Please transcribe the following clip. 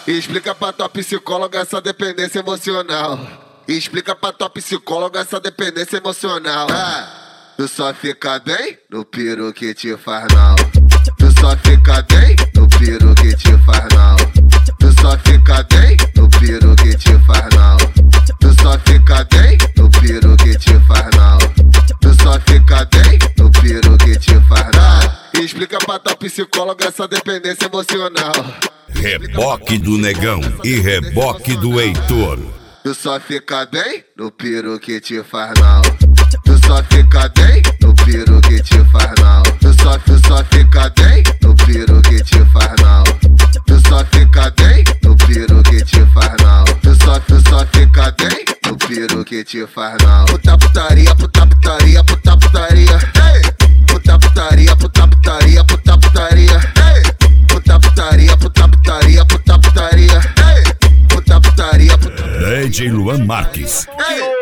Explica pra tua psicóloga essa dependência emocional. Explica pra tua psicóloga essa dependência emocional. Tu só fica bem no piro que te faz mal. Tu só fica bem no piro que te faz mal. Tu só fica bem no piro que te faz mal. Tu só fica bem no piro que te faz mal. Tu só fica bem no piro que te faz mal. Explica pra tua psicóloga essa dependência emocional. Reboque do Negão e reboque do Heitor. Tu só fica bem no piro que te faz mal. Tu só fica bem no piro que te faz mal. Tu só fica bem no piro que te faz mal. Tu só fica bem no piro que te faz mal. Tu só fica bem no piro que te faz mal. Puta putaria, puta putaria, puta putaria. Puta putaria, puta putaria, puta putaria. Puta putaria, puta putaria, puta putaria. Puta putaria, puta putaria. DJ Luan Marques.